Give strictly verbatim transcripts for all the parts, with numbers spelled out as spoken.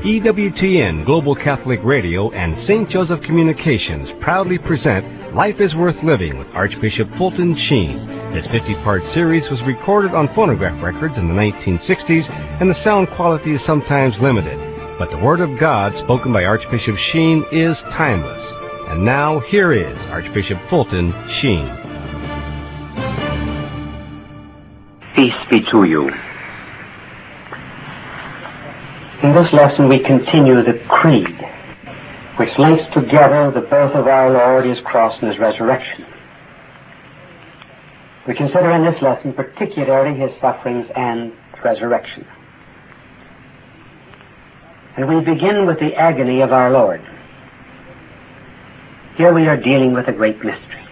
E W T N Global Catholic Radio and Saint Joseph Communications proudly present Life is Worth Living with Archbishop Fulton Sheen. This fifty-part series was recorded on phonograph records in the nineteen sixties, and the sound quality is sometimes limited. But the Word of God spoken by Archbishop Sheen is timeless. And now, here is Archbishop Fulton Sheen. Peace be to you. In this lesson we continue the creed, which links together the birth of our Lord, His cross, and His resurrection. We consider in this lesson particularly His sufferings and resurrection. And we begin with the agony of our Lord. Here we are dealing with a great mystery.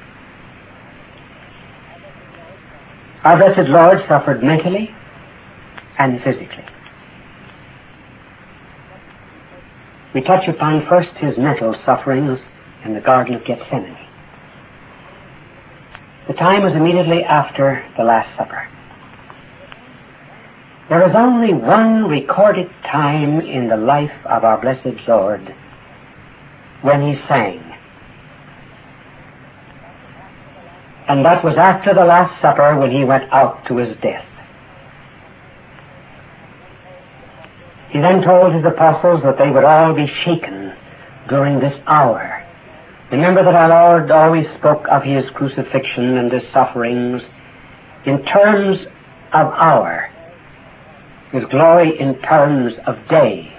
Our blessed Lord suffered mentally and physically. We touch upon first His mental sufferings in the Garden of Gethsemane. The time was immediately after the Last Supper. There is only one recorded time in the life of our blessed Lord when He sang. And that was after the Last Supper when He went out to His death. He then told His apostles that they would all be shaken during this hour. Remember that our Lord always spoke of His crucifixion and His sufferings in terms of hour, His glory in terms of day.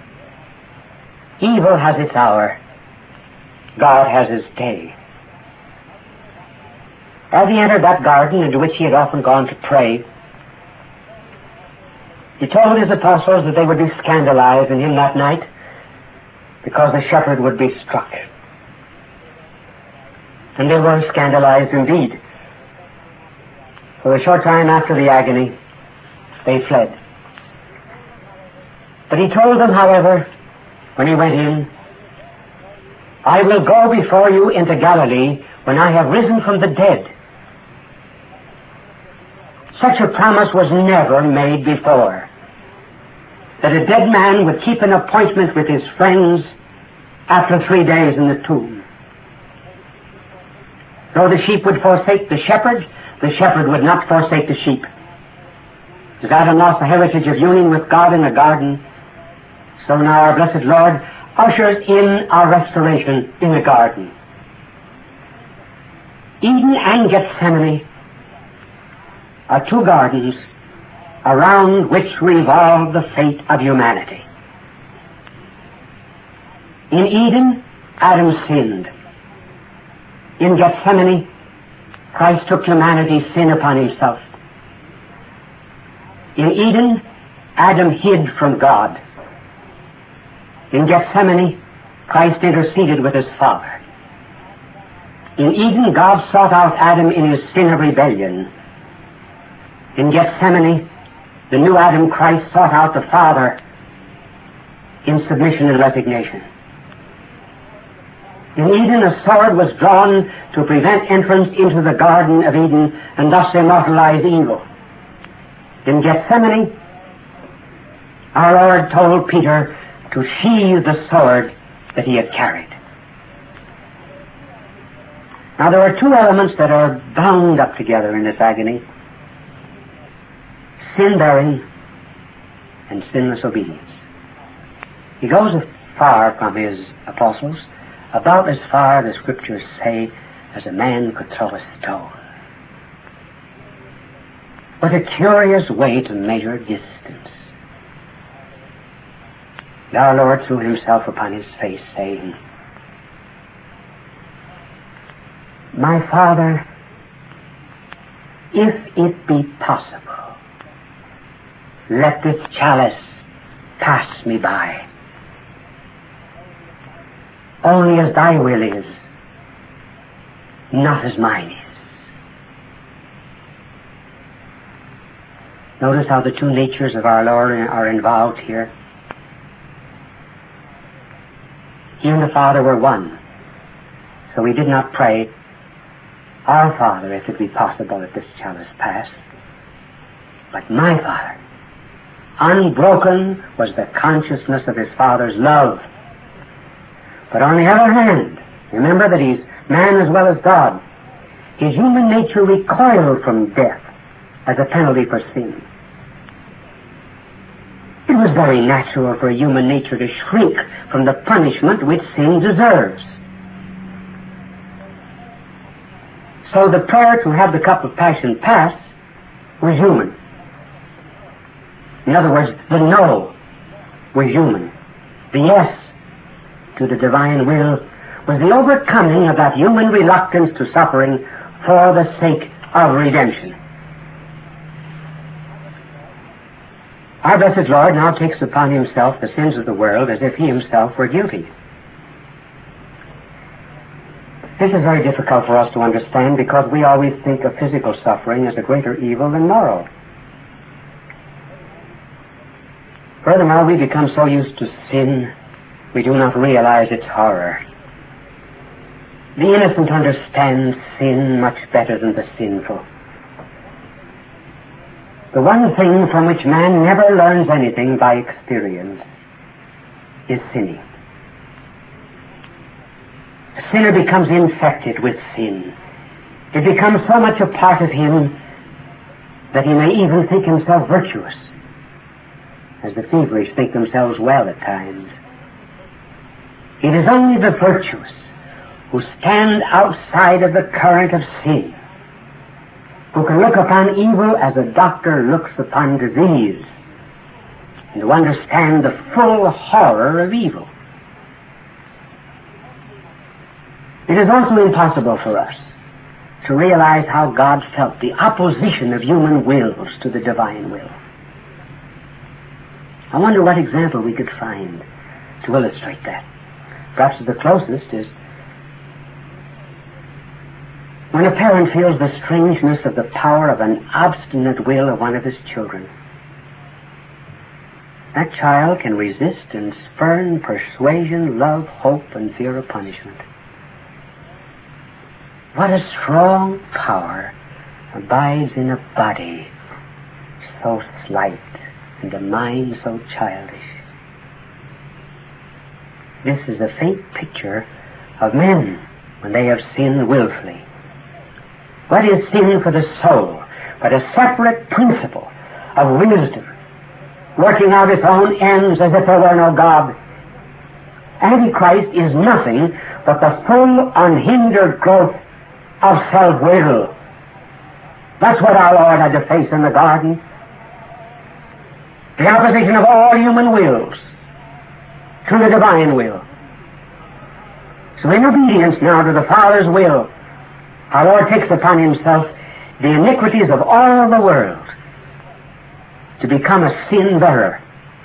Evil has its hour. God has His day. As He entered that garden into which He had often gone to pray, He told His apostles that they would be scandalized in Him that night because the shepherd would be struck. And they were scandalized indeed. For a short time after the agony, they fled. But He told them, however, when He went in, I will go before you into Galilee when I have risen from the dead. Such a promise was never made before, that a dead man would keep an appointment with his friends after three days in the tomb. Though the sheep would forsake the shepherd, the shepherd would not forsake the sheep. As Adam lost the heritage of union with God in the garden, so now our blessed Lord ushers in our restoration in the garden. Eden and Gethsemane are two gardens around which revolve the fate of humanity. In Eden, Adam sinned. In Gethsemane, Christ took humanity's sin upon Himself. In Eden, Adam hid from God. In Gethsemane, Christ interceded with His Father. In Eden, God sought out Adam in his sin of rebellion. In Gethsemane, the new Adam, Christ, sought out the Father in submission and resignation. In Eden, a sword was drawn to prevent entrance into the Garden of Eden and thus immortalize evil. In Gethsemane, our Lord told Peter to sheathe the sword that he had carried. Now, there are two elements that are bound up together in this agony: sin-bearing and sinless obedience. He goes as far from His apostles, about as far, the Scriptures say, as a man could throw a stone. What a curious way to measure distance. Our Lord threw Himself upon His face, saying, My Father, if it be possible, let this chalice pass me by. Only as Thy will is, not as mine is. Notice how the two natures of our Lord are involved here. He and the Father were one. So He did not pray, Our Father, if it be possible that this chalice pass, but my Father, Unbroken was the consciousness of his Father's love. But on the other hand, remember that he's man as well as God. His human nature recoiled from death as a penalty for sin. It was very natural for human nature to shrink from the punishment which sin deserves. So the prayer to have the cup of passion pass was human. In other words, the no was human. The yes to the divine will was the overcoming of that human reluctance to suffering for the sake of redemption. Our blessed Lord now takes upon himself the sins of the world as if he himself were guilty. This is very difficult for us to understand because we always think of physical suffering as a greater evil than moral. Furthermore, we become so used to sin, we do not realize its horror. The innocent understand sin much better than the sinful. The one thing from which man never learns anything by experience is sinning. The sinner becomes infected with sin. It becomes so much a part of him that he may even think himself virtuous, as the feverish think themselves well at times. It is only the virtuous who stand outside of the current of sin, who can look upon evil as a doctor looks upon disease, and to understand the full horror of evil. It is also impossible for us to realize how God felt the opposition of human wills to the divine will. I wonder what example we could find to illustrate that. Perhaps the closest is when a parent feels the strangeness of the power of an obstinate will of one of his children. That child can resist and spurn persuasion, love, hope, and fear of punishment. What a strong power abides in a body so slight and a mind so childish. This is a faint picture of men when they have sinned willfully. What is sin for the soul but a separate principle of wisdom, working out its own ends as if there were no God? Antichrist is nothing but the full, unhindered growth of self-will. That's what our Lord had to face in the garden. The opposition of all human wills to the divine will. So in obedience now to the Father's will, our Lord takes upon himself the iniquities of all the world to become a sin bearer.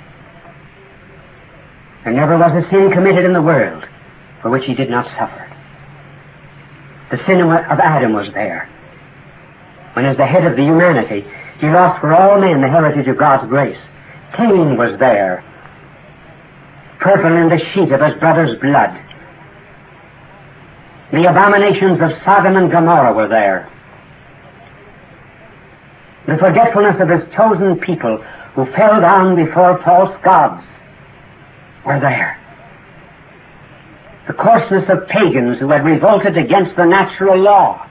There never was a sin committed in the world for which he did not suffer. The sin of Adam was there, when as the head of the humanity he lost for all men the heritage of God's grace. Cain was there, purple in the sheet of his brother's blood. The abominations of Sodom and Gomorrah were there. The forgetfulness of his chosen people who fell down before false gods were there. The coarseness of pagans who had revolted against the natural law.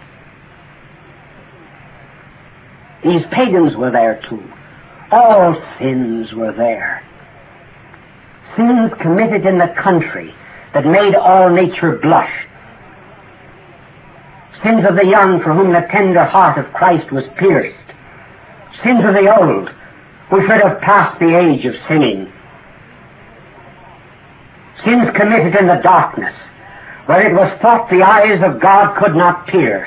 These pagans were there too. All sins were there. Sins committed in the country that made all nature blush. Sins of the young for whom the tender heart of Christ was pierced. Sins of the old who should have passed the age of sinning. Sins committed in the darkness where it was thought the eyes of God could not pierce.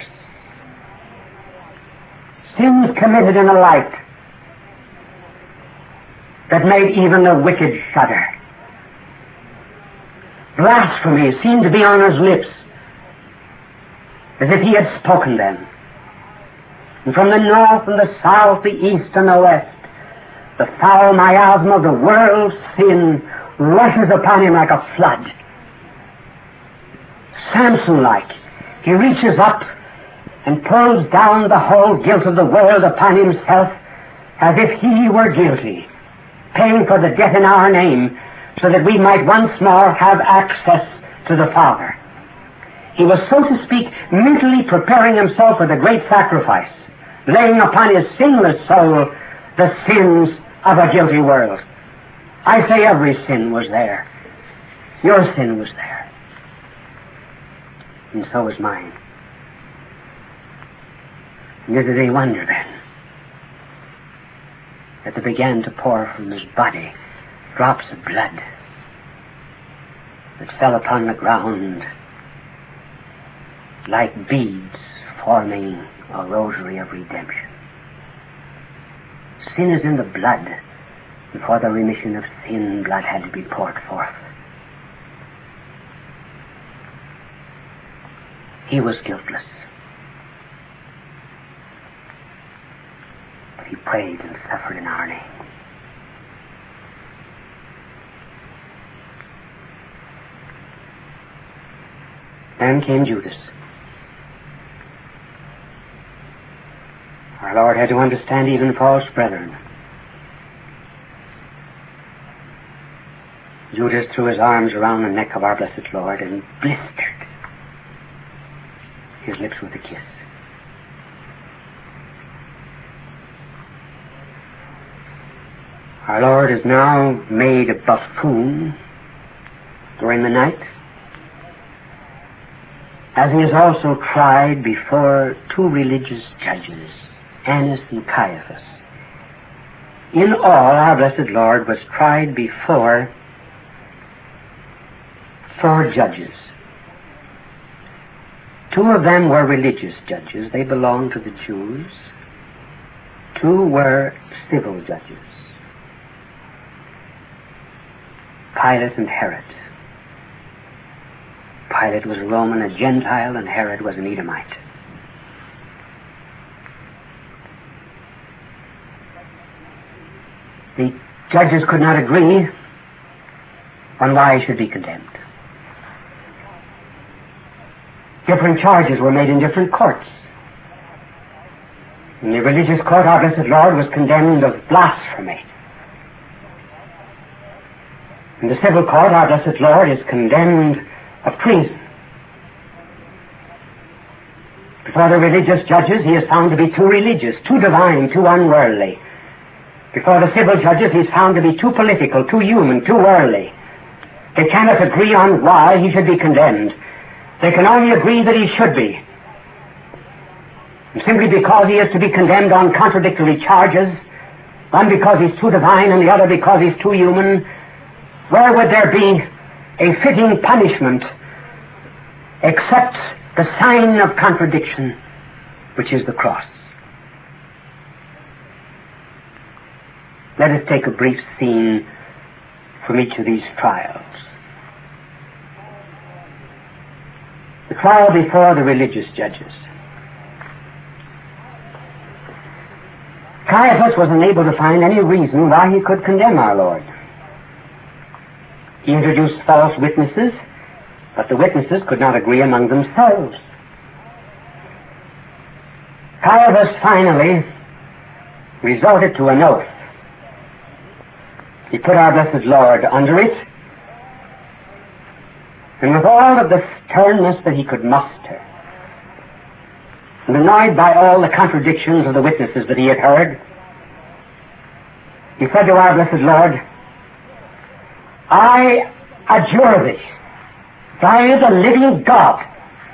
Sins committed in the light that made even the wicked shudder. Blasphemy seemed to be on his lips as if he had spoken them. And from the north and the south, the east and the west, the foul miasma of the world's sin rushes upon him like a flood. Samson-like, he reaches up and pulls down the whole guilt of the world upon himself as if he were guilty, paying for the debt in our name, so that we might once more have access to the Father. He was, so to speak, mentally preparing himself for the great sacrifice, laying upon his sinless soul the sins of a guilty world. I say every sin was there. Your sin was there. And so was mine. Neither did he wonder then that there began to pour from his body drops of blood that fell upon the ground like beads forming a rosary of redemption. Sin is in the blood, and for the remission of sin, blood had to be poured forth. He was guiltless, but he prayed and suffered in our name. Then came Judas. Our Lord had to understand even false brethren. Judas threw his arms around the neck of our blessed Lord and blistered his lips with a kiss. Our Lord is now made a buffoon during the night, as he is also tried before two religious judges, Annas and Caiaphas. In all, our blessed Lord was tried before four judges. Two of them were religious judges. They belonged to the Jews. Two were civil judges, Pilate and Herod. Pilate was a Roman, a Gentile, and Herod was an Edomite. The judges could not agree on why he should be condemned. Different charges were made in different courts. In the religious court, our blessed Lord was condemned of blasphemy. In the civil court, our blessed Lord is condemned of treason. Before the religious judges, he is found to be too religious, too divine, too unworldly. Before the civil judges, he is found to be too political, too human, too worldly. They cannot agree on why he should be condemned. They can only agree that he should be. And simply because he is to be condemned on contradictory charges, one because he's too divine and the other because he's too human, where would there be a fitting punishment except the sign of contradiction, which is the cross? Let us take a brief scene from each of these trials. The trial before the religious judges. Caiaphas was unable to find any reason why he could condemn our Lord. He introduced false witnesses, but the witnesses could not agree among themselves. Caiaphas finally resorted to an oath. He put our blessed Lord under it, and with all of the sternness that he could muster, and annoyed by all the contradictions of the witnesses that he had heard, he said to our blessed Lord, I adjure thee, by the living God,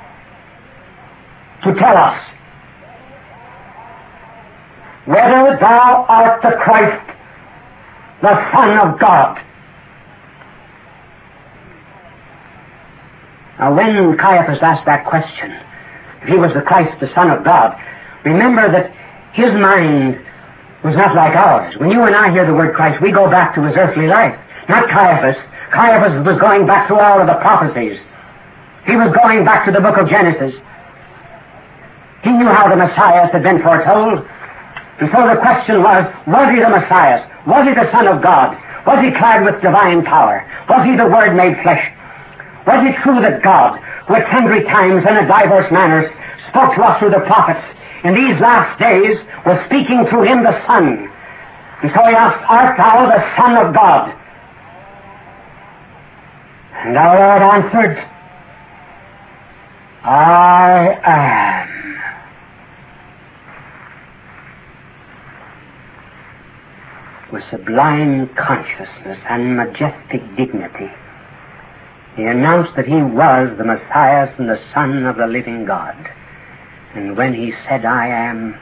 to tell us whether thou art the Christ, the Son of God. Now, when Caiaphas asked that question, if he was the Christ, the Son of God, remember that his mind was not like ours. When you and I hear the word Christ, we go back to his earthly life. Not Caiaphas. Caiaphas was going back through all of the prophecies. He was going back to the book of Genesis. He knew how the Messiah had been foretold. And so the question was, was he the Messiah? Was he the Son of God? Was he clad with divine power? Was he the Word made flesh? Was it true that God, who at sundry times and in divers manners spoke to us through the prophets, in these last days was speaking through him, the Son, And so he asked, art thou the Son of God? And our Lord answered, I am. With sublime consciousness and majestic dignity, he announced that he was the Messiah and the Son of the living God. And when he said, I am,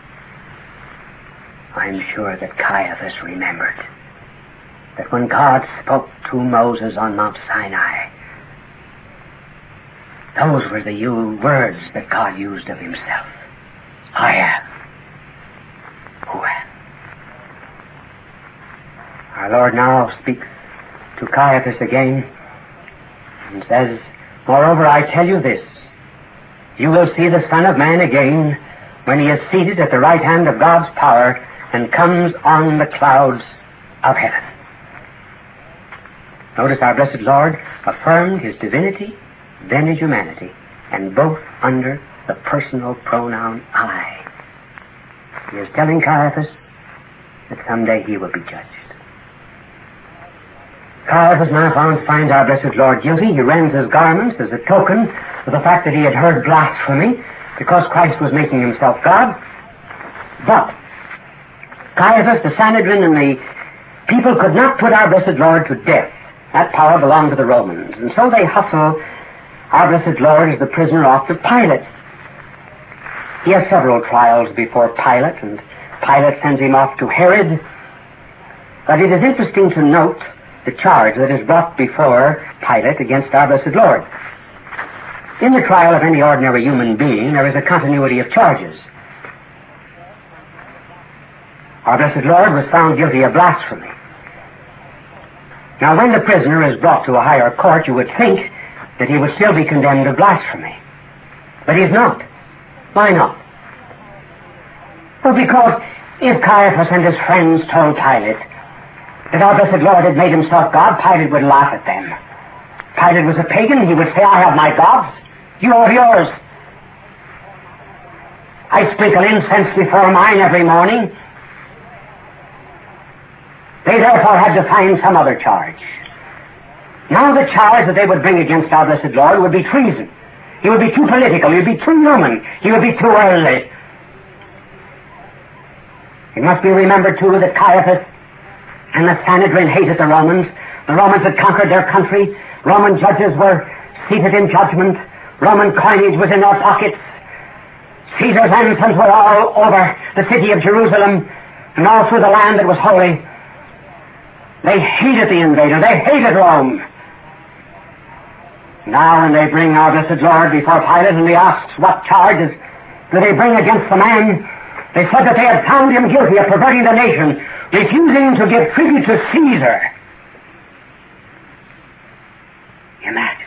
I'm sure that Caiaphas remembered that when God spoke to Moses on Mount Sinai, those were the words that God used of himself. I am who am. Our Lord now speaks to Caiaphas again and says, moreover, I tell you this, you will see the Son of Man again when he is seated at the right hand of God's power and comes on the clouds of heaven. Notice our blessed Lord affirmed his divinity, then his humanity, and both under the personal pronoun I. He is telling Caiaphas that someday he will be judged. Caiaphas now found, finds our blessed Lord guilty. He rends his garments as a token of the fact that he had heard blasphemy because Christ was making himself God. But Caiaphas, the Sanhedrin, and the people could not put our blessed Lord to death. That power belonged to the Romans. And so they hustle our blessed Lord as the prisoner off to Pilate. He has several trials before Pilate, and Pilate sends him off to Herod. But it is interesting to note the charge that is brought before Pilate against our blessed Lord. In the trial of any ordinary human being, there is a continuity of charges. Our blessed Lord was found guilty of blasphemy. Now, when the prisoner is brought to a higher court, you would think that he would still be condemned of blasphemy. But he's not. Why not? Well, because if Caiaphas and his friends told Pilate that our blessed Lord had made himself God, Pilate would laugh at them. Pilate was a pagan. He would say, I have my gods. You have yours. I sprinkle incense before mine every morning. They therefore had to find some other charge. Now the charge that they would bring against our blessed Lord would be treason. He would be too political. He would be too human. He would be too worldly. It must be remembered, too, that Caiaphas and the Sanhedrin hated the Romans. The Romans had conquered their country. Roman judges were seated in judgment. Roman coinage was in their pockets. Caesar's anthems were all over the city of Jerusalem and all through the land that was holy. They hated the invader. They hated Rome. Now when they bring our blessed Lord before Pilate and he asks what charges do they bring against the man, they said that they had found him guilty of perverting the nation, refusing to give tribute to Caesar. Imagine.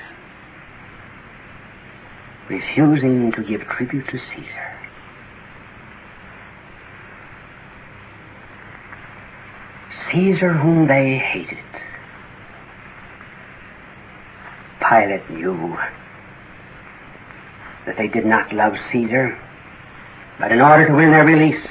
Refusing to give tribute to Caesar. Caesar whom they hated. Pilate knew that they did not love Caesar, but in order to win their release,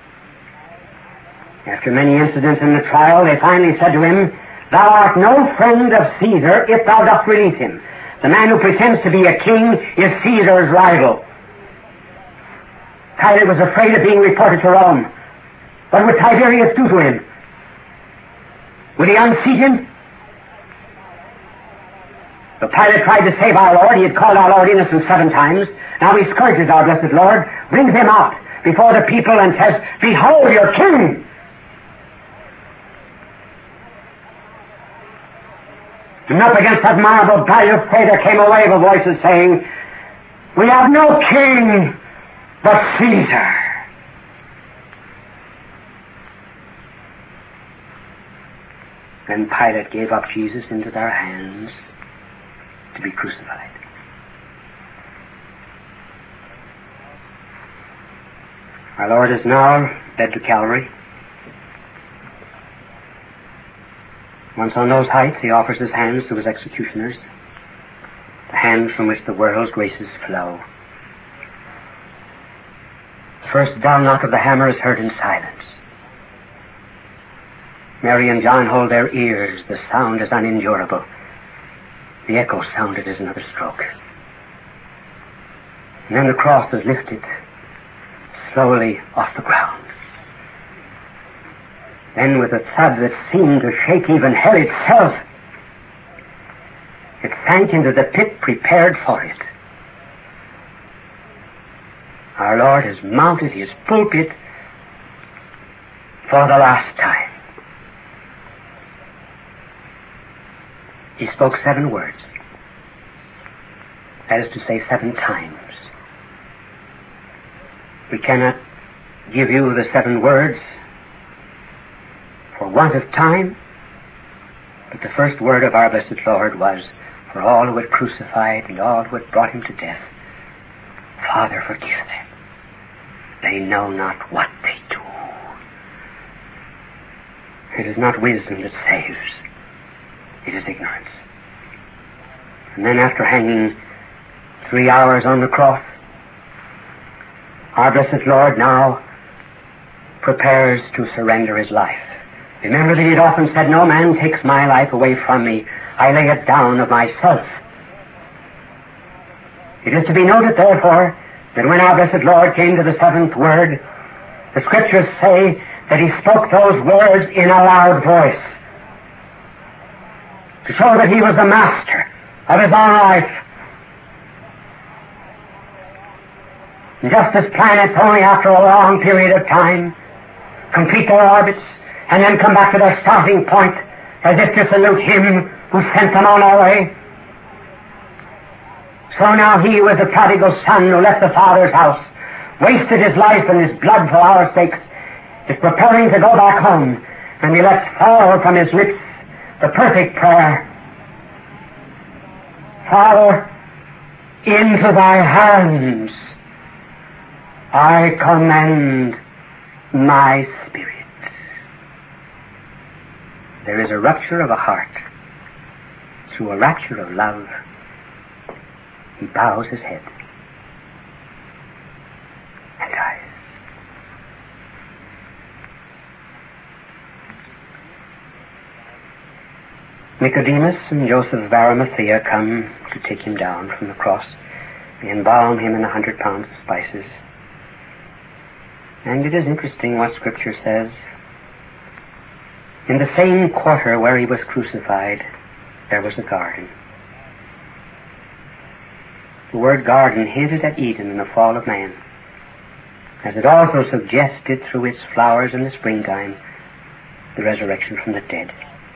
after many incidents in the trial, they finally said to him, thou art no friend of Caesar if thou dost release him. The man who pretends to be a king is Caesar's rival. Pilate was afraid of being reported to Rome. What would Tiberius do to him? Would he unseat him? But Pilate tried to save our Lord. He had called our Lord innocent seven times. Now he scourges our blessed Lord, brings him out before the people and says, behold your king! And up against that marble balustrade there came a wave of voices saying, we have no king but Caesar. Then Pilate gave up Jesus into their hands to be crucified. Our Lord is now led to Calvary. Once on those heights, he offers his hands to his executioners, the hands from which the world's graces flow. The first dull knock of the hammer is heard in silence. Mary and John hold their ears. The sound is unendurable. The echo sounded as another stroke. And then the cross was lifted slowly off the ground. Then with a thud that seemed to shake even hell itself, it sank into the pit prepared for it. Our Lord has mounted his pulpit for the last time. He spoke seven words. That is to say, seven times. We cannot give you the seven words for want of time, but the first word of our blessed Lord was, for all who had crucified and all who had brought him to death, Father, forgive them. They know not what they do. It is not wisdom that saves. It is ignorance. And then after hanging three hours on the cross, our blessed Lord now prepares to surrender his life. Remember that he had often said, no man takes my life away from me. I lay it down of myself. It is to be noted, therefore, that when our blessed Lord came to the seventh word, the Scriptures say that he spoke those words in a loud voice to show that he was the master of his own life. And just as planets only after a long period of time complete their orbits and then come back to their starting point as if to salute him who sent them on their way, so now he was the prodigal son who left the Father's house, wasted his life and his blood for our sakes, is preparing to go back home, and he lets fall from his lips the perfect prayer, Father, into thy hands I commend my spirit. There is a rupture of a heart. Through a rapture of love, he bows his head and dies. Nicodemus and Joseph of Arimathea come to take him down from the cross. They embalm him in a hundred pounds of spices. And it is interesting what Scripture says. In the same quarter where he was crucified, there was a garden. The word garden hinted at Eden and the fall of man, as it also suggested through its flowers in the springtime the resurrection from the dead.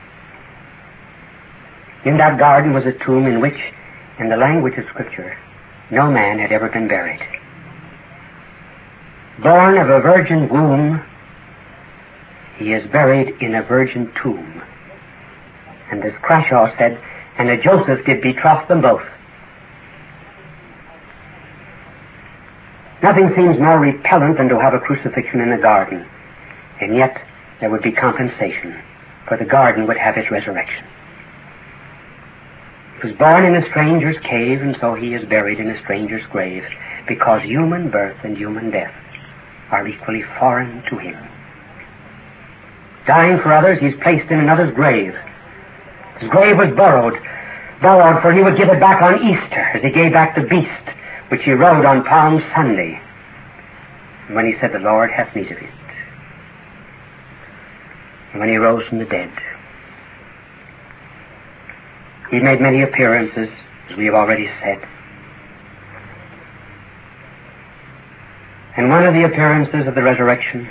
In that garden was a tomb in which, in the language of Scripture, no man had ever been buried. Born of a virgin womb, he is buried in a virgin tomb. And as Crashaw said, and a Joseph did betroth them both. Nothing seems more repellent than to have a crucifixion in a garden. And yet there would be compensation, for the garden would have its resurrection. He was born in a stranger's cave, and so he is buried in a stranger's grave, because human birth and human death are equally foreign to him. Dying for others, he is placed in another's grave. His grave was borrowed, borrowed, for he would give it back on Easter, as he gave back the beast, which he rode on Palm Sunday, when he said, the Lord hath need of it. And when he rose from the dead, he made many appearances, as we have already said. And one of the appearances of the resurrection,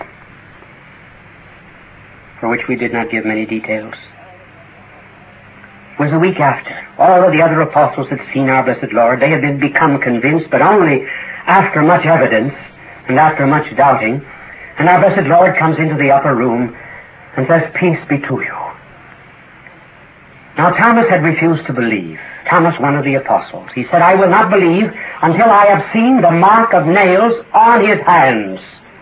for which we did not give many details, was a week after. All of the other apostles had seen our blessed Lord. They had been become convinced, but only after much evidence and after much doubting. And our blessed Lord comes into the upper room and says, peace be to you. Now Thomas had refused to believe. Thomas, one of the apostles. He said, I will not believe until I have seen the mark of nails on his hands.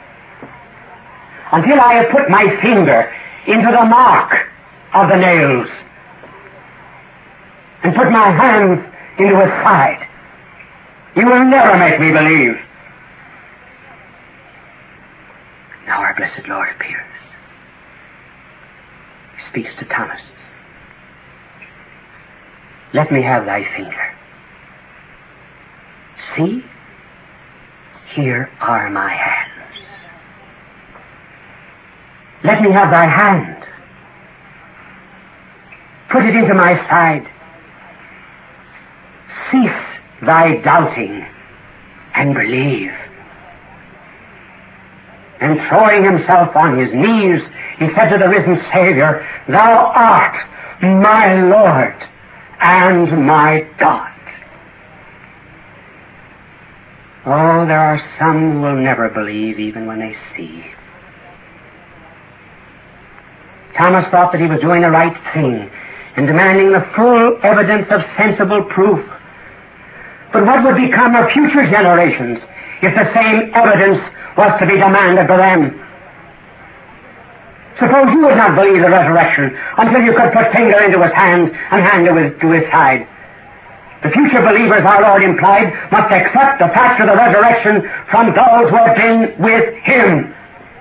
Until I have put my finger into the mark of the nails and put my hand into his side. You will never make me believe. Now our blessed Lord appears. speaks to Thomas. Let me have thy finger. See, here are my hands. Let me have thy hand. Put it into my side. Cease thy doubting and believe. And throwing himself on his knees, he said to the risen Savior, Thou art my Lord and my God. Oh, there are some who will never believe even when they see. Thomas thought that he was doing the right thing in demanding the full evidence of sensible proof. But what would become of future generations if the same evidence was to be demanded of them? Suppose you would not believe the resurrection until you could put finger into his hand and hand to his, to his side. The future believers, our Lord implied, must accept the fact of the resurrection from those who have been with him.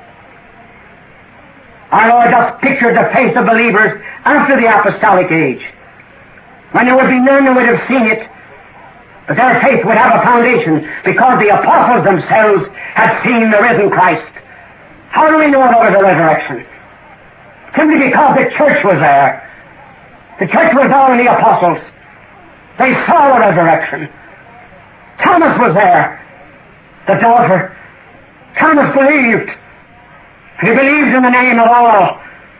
Our Lord just pictured the faith of believers after the apostolic age, when there would be none who would have seen it, but their faith would have a foundation because the apostles themselves had seen the risen Christ. How do we know there was a resurrection? Simply because the church was there. The church was there in the apostles. They saw the resurrection. Thomas was there, the daughter. Thomas believed. He believed in the name of all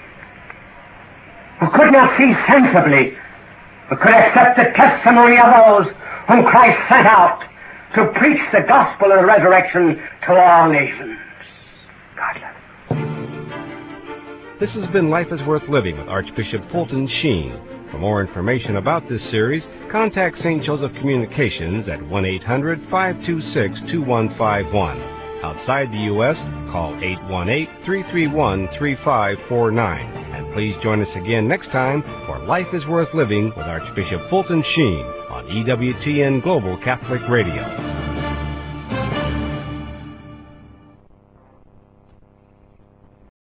who could not see sensibly, but could accept the testimony of those whom Christ sent out to preach the gospel of the resurrection to all nations. God love you. This has been Life is Worth Living with Archbishop Fulton Sheen. For more information about this series, contact Saint Joseph Communications at one eight hundred, five two six, two one five one. Outside the U S, call eight one eight, three three one, three five four nine. And please join us again next time for Life is Worth Living with Archbishop Fulton Sheen on E W T N Global Catholic Radio.